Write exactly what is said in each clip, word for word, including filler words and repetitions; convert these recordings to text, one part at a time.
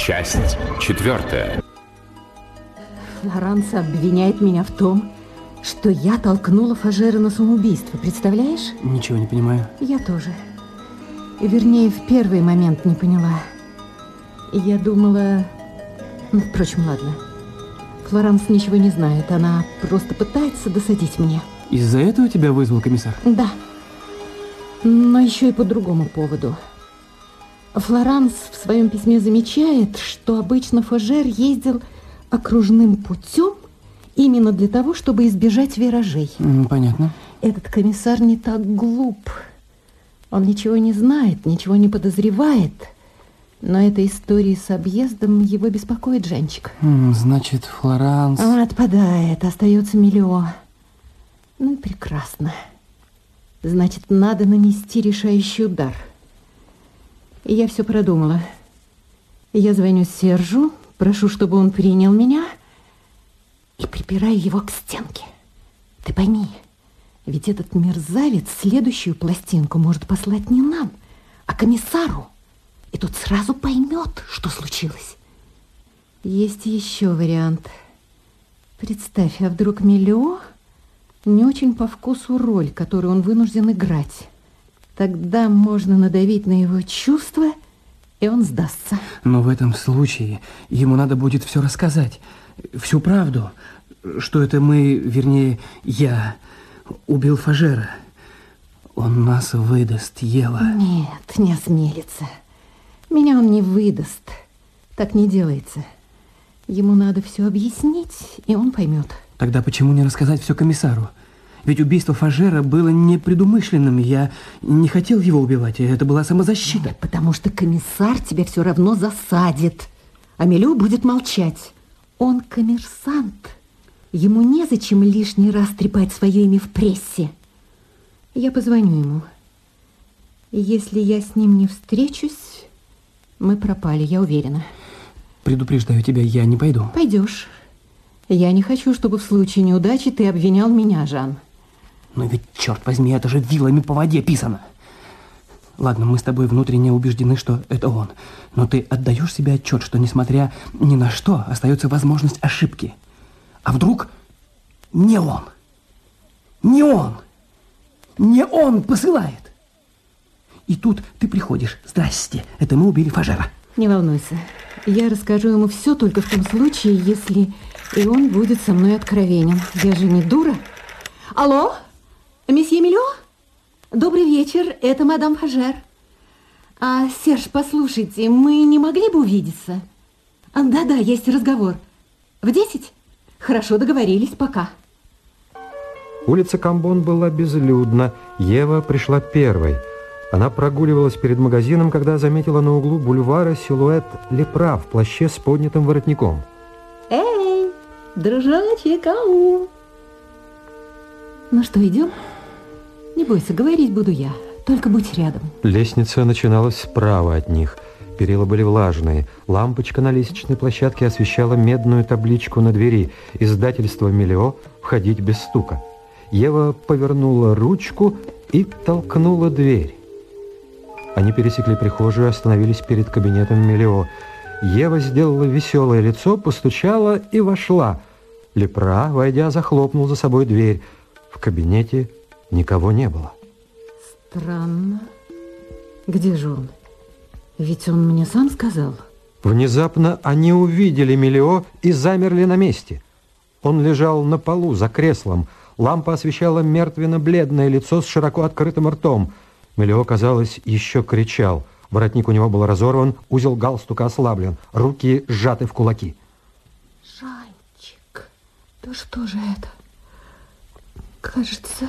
Часть четвертая. Флоранс обвиняет меня в том, что я толкнула Фажера на самоубийство. Представляешь? Ничего не понимаю. Я тоже. Вернее, в первый момент не поняла. Я думала... Ну, впрочем, ладно. Флоранс ничего не знает. Она просто пытается досадить мне. Из-за этого тебя вызвал комиссар? Да. Но еще и по другому поводу. Флоранс в своем письме замечает, что обычно Фажер ездил окружным путем именно для того, чтобы избежать виражей. Понятно. Этот комиссар не так глуп. Он ничего не знает, ничего не подозревает. Но эта история с объездом его беспокоит, Жанчик. Значит, Флоранс... Он отпадает, остается Мелио. Ну, прекрасно. Значит, надо нанести решающий удар. Я все продумала. Я звоню Сержу, прошу, чтобы он принял меня, и припираю его к стенке. Ты пойми, ведь этот мерзавец следующую пластинку может послать не нам, а комиссару. И тот сразу поймет, что случилось. Есть еще вариант. Представь, а вдруг Мелио не очень по вкусу роль, которую он вынужден играть. Тогда можно надавить на его чувства, и он сдастся. Но в этом случае ему надо будет все рассказать. Всю правду. Что это мы, вернее, я убил Фажера. Он нас выдаст, Ева. Нет, не осмелится. Меня он не выдаст. Так не делается. Ему надо все объяснить, и он поймет. Тогда почему не рассказать все комиссару? Ведь убийство Фажера было непредумышленным. Я не хотел его убивать, и это была самозащита. Нет, потому что комиссар тебя все равно засадит, а Мелио будет молчать. Он коммерсант. Ему незачем лишний раз трепать свое имя в прессе. Я позвоню ему. И если я с ним не встречусь, мы пропали, я уверена. Предупреждаю тебя, я не пойду. Пойдешь. Я не хочу, чтобы в случае неудачи ты обвинял меня, Жан. Но ведь, черт возьми, это же вилами по воде писано. Ладно, мы с тобой внутренне убеждены, что это он. Но ты отдаешь себе отчет, что, несмотря ни на что, остается возможность ошибки. А вдруг не он? Не он! Не он посылает! И тут ты приходишь. Здрасте, это мы убили Фажера. Не волнуйся. Я расскажу ему все только в том случае, если и он будет со мной откровенен. Я же не дура. Алло, месье Мелио? Добрый вечер, это мадам Фажер. А, Серж, послушайте, мы не могли бы увидеться? А, да-да, есть разговор. В десять? Хорошо, договорились, пока. Улица Камбон была безлюдна. Ева пришла первой. Она прогуливалась перед магазином, когда заметила на углу бульвара силуэт Лепра в плаще с поднятым воротником. Эй, дружочек, ау! Ну что, идем? Не бойся, говорить буду я, только будь рядом. Лестница начиналась справа от них. Перила были влажные. Лампочка на лестничной площадке освещала медную табличку на двери. Издательство «Мелио. Входить без стука». Ева повернула ручку и толкнула дверь. Они пересекли прихожую и остановились перед кабинетом Мелио. Ева сделала веселое лицо, постучала и вошла. Лепра, войдя, захлопнул за собой дверь. В кабинете никого не было. Странно. Где же он? Ведь он мне сам сказал. Внезапно они увидели Мелио и замерли на месте. Он лежал на полу за креслом. Лампа освещала мертвенно-бледное лицо с широко открытым ртом. Мелио, казалось, еще кричал. Воротник у него был разорван, узел галстука ослаблен, руки сжаты в кулаки. Жанчик, да что же это? Кажется,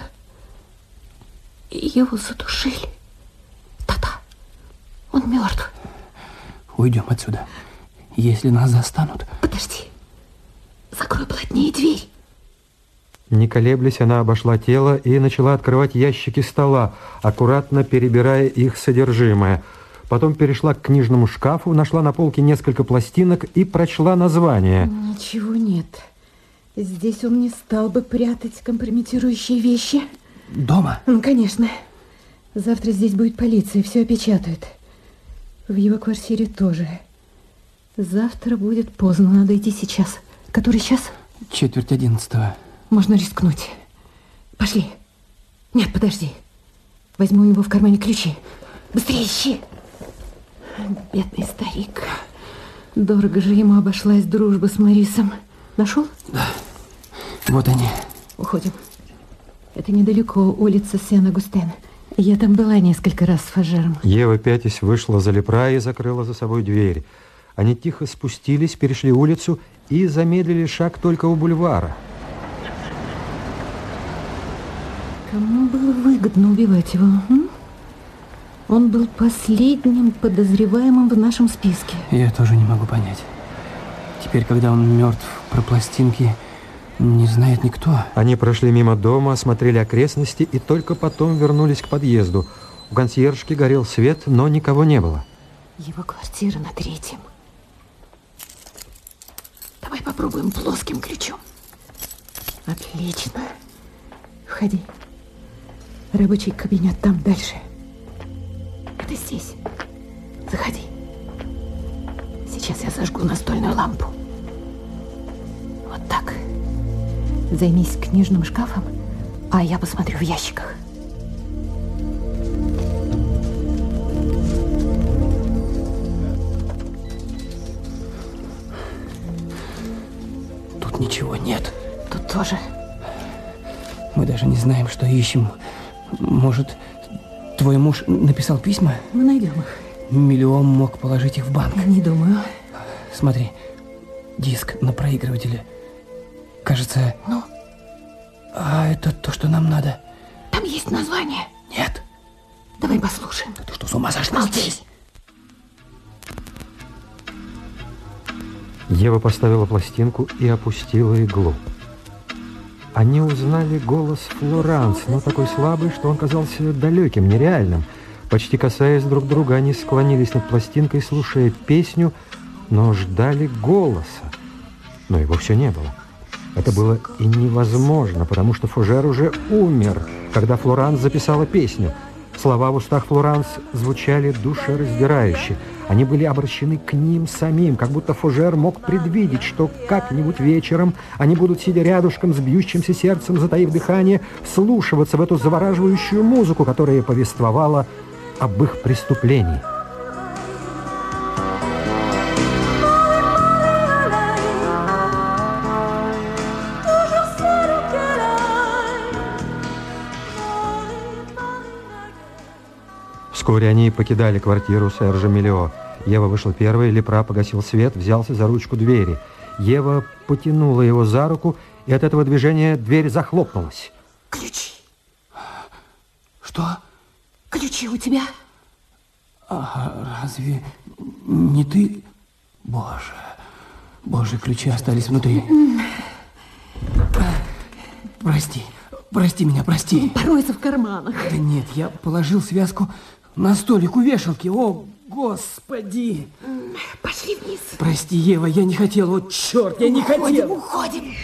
его задушили. Да-да, он мертв. Уйдем отсюда. Если нас застанут... Подожди, закрой плотнее дверь. Не колеблясь, она обошла тело и начала открывать ящики стола, аккуратно перебирая их содержимое. Потом перешла к книжному шкафу, нашла на полке несколько пластинок и прочла название. Ничего нет. Здесь он не стал бы прятать компрометирующие вещи. Дома? Ну, конечно. Завтра здесь будет полиция, все опечатают. В его квартире тоже. Завтра будет поздно, надо идти сейчас. Который час? Четверть одиннадцатого. Можно рискнуть. Пошли. Нет, подожди. Возьму у него в кармане ключи. Быстрее ищи. Бедный старик. Дорого же ему обошлась дружба с Морисом. Нашел? Да. Вот они. Уходим. Это недалеко, улица Сен-Агустен. Я там была несколько раз с Фажером. Ева, пятясь, вышла за Лепра и закрыла за собой дверь. Они тихо спустились, перешли улицу и замедлили шаг только у бульвара. Кому было выгодно убивать его? М? Он был последним подозреваемым в нашем списке. Я тоже не могу понять. Теперь, когда он мертв, про пластинки не знает никто. Они прошли мимо дома, осмотрели окрестности и только потом вернулись к подъезду. У консьержки горел свет, но никого не было. Его квартира на третьем. Давай попробуем плоским ключом. Отлично. Входи. Рабочий кабинет там дальше. Это здесь. Заходи. Сейчас я зажгу настольную лампу. Вот так. Займись книжным шкафом, а я посмотрю в ящиках. Тут ничего нет. Тут тоже. Мы даже не знаем, что ищем. Может, твой муж написал письма? Мы найдем их. Миллион мог положить их в банк. Не думаю. Смотри, диск на проигрывателе. Кажется... Ну? А это то, что нам надо. Там есть название. Нет. Давай послушаем. Ты что, с ума сошла? Молчи. Ева поставила пластинку и опустила иглу. Они узнали голос Флоранс, но такой слабый, что он казался далеким, нереальным. Почти касаясь друг друга, они склонились над пластинкой, слушая песню, но ждали голоса. Но его все не было. Это было и невозможно, потому что Фужер уже умер, когда Флоранс записала песню. Слова в устах Флоранс звучали душераздирающе. Они были обращены к ним самим, как будто Фужер мог предвидеть, что как-нибудь вечером они будут, сидя рядышком с бьющимся сердцем, затаив дыхание, вслушиваться в эту завораживающую музыку, которая повествовала об их преступлении. Вскоре они покидали квартиру Сержа Миллио. Ева вышла первой, Лепра погасил свет, взялся за ручку двери. Ева потянула его за руку, и от этого движения дверь захлопнулась. Ключи. Что? Ключи у тебя? А разве не ты? Боже, боже, ключи остались внутри. Прости, прости меня, прости. Поройся в карманах. Да нет, я положил связку на столик у вешалки. О, Господи! Пошли вниз. Прости, Ева, я не хотел. О, черт, я не хотел. Уходим, уходим.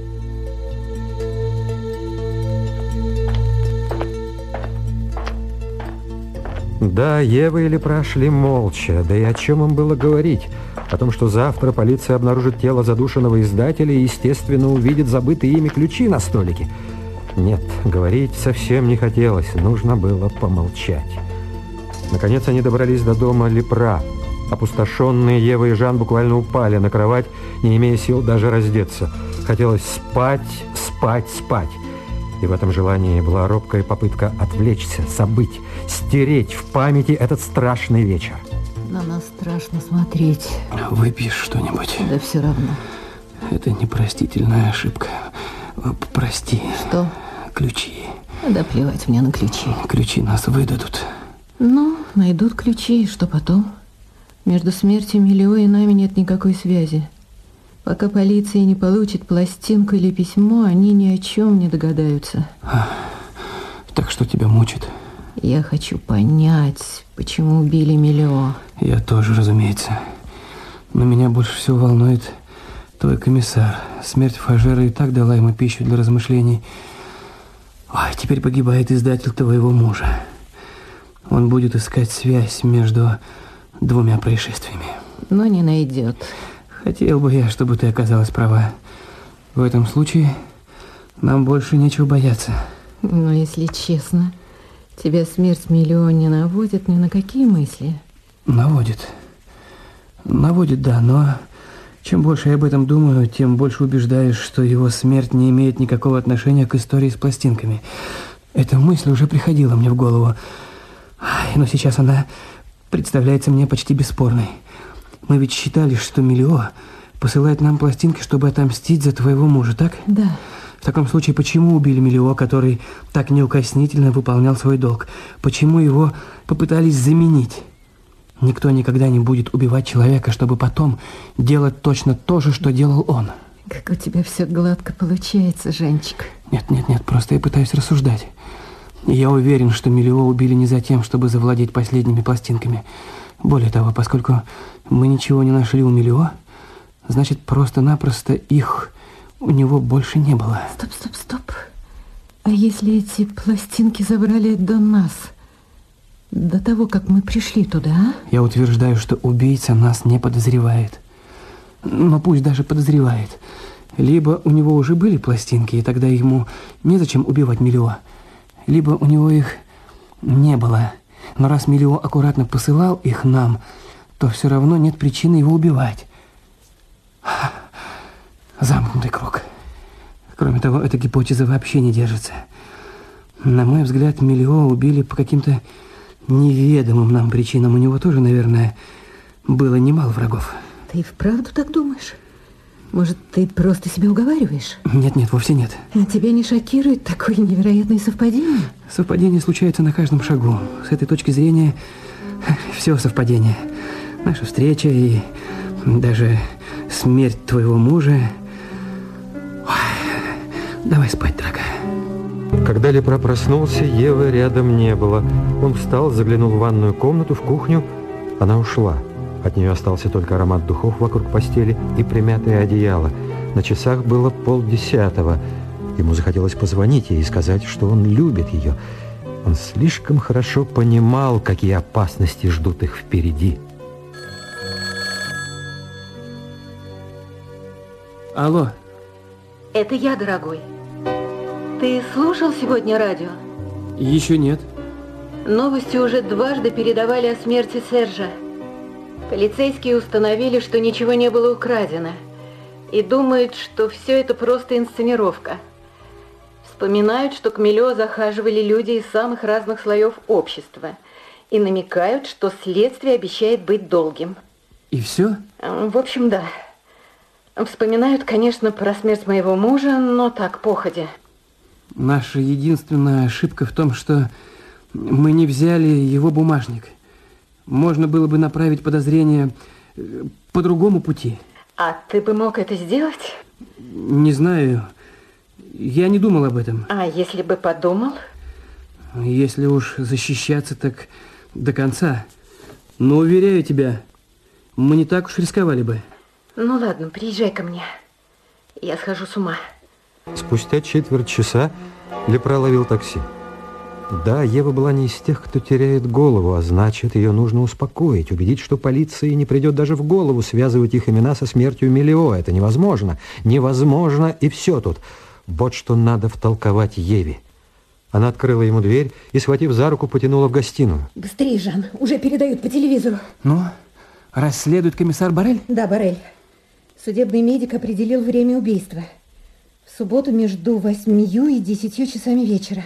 Да, Ева и Лепра шли молча. Да и о чем им было говорить? О том, что завтра полиция обнаружит тело задушенного издателя и, естественно, увидит забытые ими ключи на столике. Нет, говорить совсем не хотелось. Нужно было помолчать. Наконец они добрались до дома Лепра. Опустошенные Ева и Жан буквально упали на кровать, не имея сил даже раздеться. Хотелось спать, спать, спать. И в этом желании была робкая попытка отвлечься, забыть, стереть в памяти этот страшный вечер. На нас страшно смотреть. Выпьешь что-нибудь? Да все равно. Это непростительная ошибка. Прости. Что? Ключи. Да плевать мне на ключи. Ключи нас выдадут. Ну, найдут ключи, и что потом? Между смертью Миллио и нами нет никакой связи. Пока полиция не получит пластинку или письмо, они ни о чем не догадаются. А, так что тебя мучит? Я хочу понять, почему убили Миллио. Я тоже, разумеется. Но меня больше всего волнует твой комиссар. Смерть Фажера и так дала ему пищу для размышлений. Ой, теперь погибает издатель твоего мужа. Он будет искать связь между двумя происшествиями. но не найдет. Хотел бы я, чтобы ты оказалась права. В этом случае нам больше нечего бояться. Но если честно, тебя смерть Милио не наводит ни на какие мысли. Наводит. Наводит, да, но чем больше я об этом думаю, тем больше убеждаюсь, что его смерть не имеет никакого отношения к истории с пластинками. Эта мысль уже приходила мне в голову, но сейчас она представляется мне почти бесспорной. Мы ведь считали, что Милио посылает нам пластинки, чтобы отомстить за твоего мужа, так? Да. В таком случае, почему убили Милио, который так неукоснительно выполнял свой долг? Почему его попытались заменить? Никто никогда не будет убивать человека, чтобы потом делать точно то же, что делал он. Как у тебя все гладко получается, Жанчик. Нет, нет, нет, просто я пытаюсь рассуждать. И я уверен, что Милио убили не за тем, чтобы завладеть последними пластинками. Более того, поскольку мы ничего не нашли у Милио, значит, просто-напросто их у него больше не было. Стоп, стоп, стоп. А если эти пластинки забрали до нас, до того, как мы пришли туда, а? Я утверждаю, что убийца нас не подозревает. Но пусть даже подозревает. Либо у него уже были пластинки, и тогда ему незачем убивать Милио, либо у него их не было. Но раз Милио аккуратно посылал их нам, то все равно нет причины его убивать. Замкнутый круг. Кроме того, эта гипотеза вообще не держится. На мой взгляд, Милио убили по каким-то неведомым нам причинам. У него тоже, наверное, было немало врагов. Ты и вправду так думаешь? Может, ты просто себя уговариваешь? Нет, нет, вовсе нет. А тебя не шокирует такое невероятное совпадение? Совпадения случаются на каждом шагу. С этой точки зрения все совпадение. Наша встреча и даже смерть твоего мужа. Ой, давай спать, дорогая. Когда Лепра проснулся, Евы рядом не было. Он встал, заглянул в ванную комнату, в кухню. Она ушла. От нее остался только аромат духов вокруг постели и примятое одеяло. На часах было полдесятого. Ему захотелось позвонить ей и сказать, что он любит ее. Он слишком хорошо понимал, какие опасности ждут их впереди. Алло. Это я, дорогой. Ты слушал сегодня радио? Еще нет. Новости уже дважды передавали о смерти Сержа. Полицейские установили, что ничего не было украдено, и думают, что все это просто инсценировка. Вспоминают, что к Милио захаживали люди из самых разных слоев общества, и намекают, что следствие обещает быть долгим. И все? В общем, да. Вспоминают, конечно, про смерть моего мужа, но так, походя. Наша единственная ошибка в том, что мы не взяли его бумажник. Можно было бы направить подозрение по другому пути. А ты бы мог это сделать? Не знаю. Я не думал об этом. А если бы подумал? Если уж защищаться, так до конца. Но уверяю тебя, мы не так уж рисковали бы. Ну ладно, приезжай ко мне. Я схожу с ума. Спустя четверть часа Лепра ловил такси. Да, Ева была не из тех, кто теряет голову, а значит, ее нужно успокоить, убедить, что полиции не придет даже в голову связывать их имена со смертью Милио. Это невозможно. Невозможно, и все тут. Вот что надо втолковать Еве. Она открыла ему дверь и, схватив за руку, потянула в гостиную. Быстрее, Жан, уже передают по телевизору. Ну, расследует комиссар Борель? Да, Борель. Судебный медик определил время убийства. В субботу между восьмью и десятью часами вечера.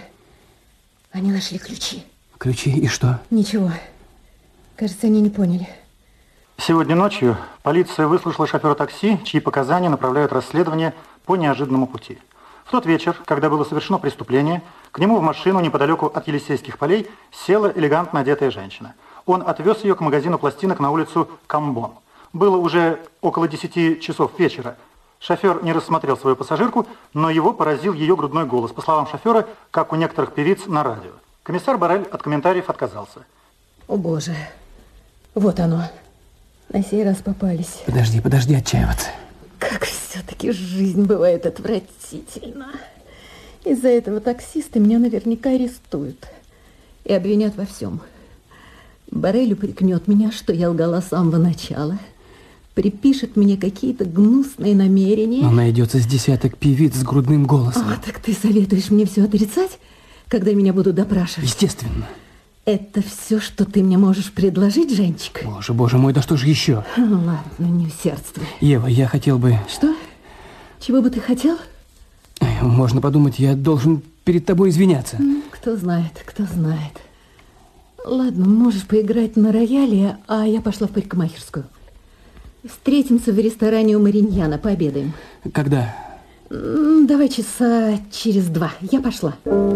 Они нашли ключи. Ключи и что? Ничего. Кажется, они не поняли. Сегодня ночью полиция выслушала шофера такси, чьи показания направляют расследование по неожиданному пути. В тот вечер, когда было совершено преступление, к нему в машину неподалеку от Елисейских полей села элегантно одетая женщина. Он отвез ее к магазину пластинок на улицу Камбон. Было уже около десяти часов вечера. Шофер не рассмотрел свою пассажирку, но его поразил ее грудной голос, по словам шофера, как у некоторых певиц на радио. Комиссар Борель от комментариев отказался. О боже, вот оно. На сей раз попались. Подожди, подожди отчаиваться. Как все-таки жизнь бывает отвратительна. Из-за этого таксиста меня наверняка арестуют и обвинят во всем. Борель упрекнет меня, что я лгала с самого начала. припишет мне какие-то гнусные намерения. Но найдется с десяток певиц с грудным голосом. А, так ты советуешь мне все отрицать, когда меня будут допрашивать? Естественно. Это все, что ты мне можешь предложить, Женчик? Боже, боже мой, да что же еще? Ладно, не усердствуй. Ева, я хотел бы... Что? Чего бы ты хотел? Можно подумать, я должен перед тобой извиняться. Кто знает, кто знает. Ладно, можешь поиграть на рояле, а я пошла в парикмахерскую. Встретимся в ресторане у Мариньяна, пообедаем. Когда? Давай часа через два. Я пошла.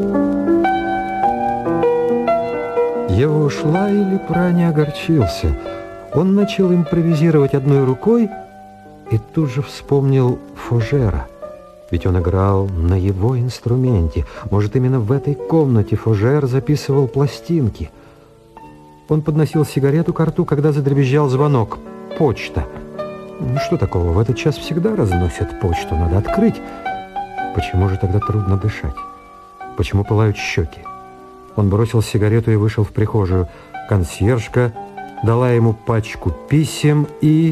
Ева ушла, и Лепра не огорчился. Он начал импровизировать одной рукой и тут же вспомнил Фужера. Ведь он играл на его инструменте. Может, именно в этой комнате Фужер записывал пластинки. Он подносил сигарету к рту, когда задребезжал звонок. Почта. Ну, что такого? В этот час всегда разносят почту. Надо открыть. Почему же тогда трудно дышать? Почему пылают щеки? Он бросил сигарету и вышел в прихожую. Консьержка дала ему пачку писем и...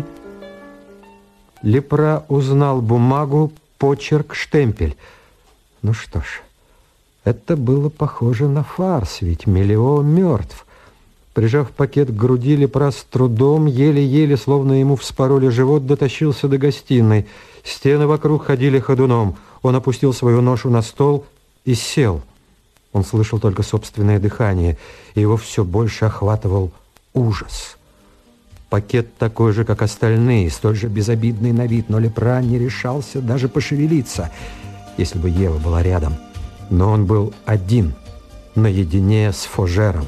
Лепра узнал бумагу, почерк, штемпель. Ну что ж, это было похоже на фарс, ведь Мелио мертв. Прижав пакет к груди, Лепра с трудом, еле-еле, словно ему вспороли живот, дотащился до гостиной. Стены вокруг ходили ходуном. Он опустил свою ношу на стол и сел. Он слышал только собственное дыхание, и его все больше охватывал ужас. Пакет такой же, как остальные, столь же безобидный на вид, но Лепра не решался даже пошевелиться, если бы Ева была рядом. Но он был один, наедине с Фужером.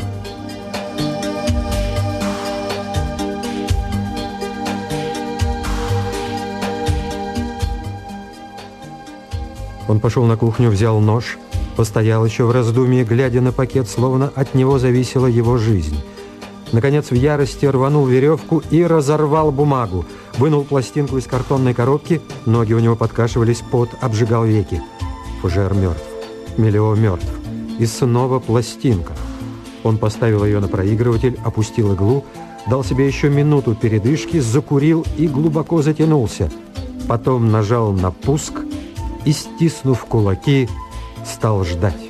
Он пошел на кухню, взял нож, постоял еще в раздумье, глядя на пакет, словно от него зависела его жизнь. Наконец, в ярости рванул веревку и разорвал бумагу. Вынул пластинку из картонной коробки, ноги у него подкашивались, пот обжигал веки. Фужер мертв, Мелио мертв. И снова пластинка. Он поставил ее на проигрыватель, опустил иглу, дал себе еще минуту передышки, закурил и глубоко затянулся. Потом нажал на пуск и, стиснув кулаки, стал ждать.